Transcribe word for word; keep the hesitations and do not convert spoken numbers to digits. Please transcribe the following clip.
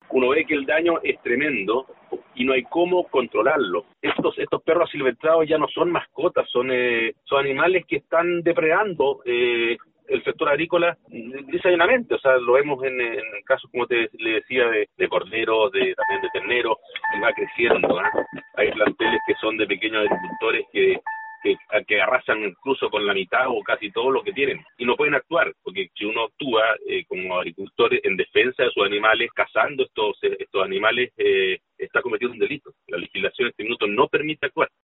uno ve que el daño es tremendo y no hay cómo controlarlo. Estos estos perros asilvestrados ya no son mascotas, son eh, son animales que están depredando eh, el sector agrícola desainamente. O sea, lo vemos en, en casos, como te le decía, de, de corderos, de, también de terneros, y va creciendo, ¿eh? Hay planteles que son de pequeños agricultores que Que, que arrasan incluso con la mitad o casi todo lo que tienen y no pueden actuar, porque si uno actúa eh, como agricultor en defensa de sus animales, cazando estos estos animales, eh, está cometiendo un delito. La legislación en este minuto no permite actuar.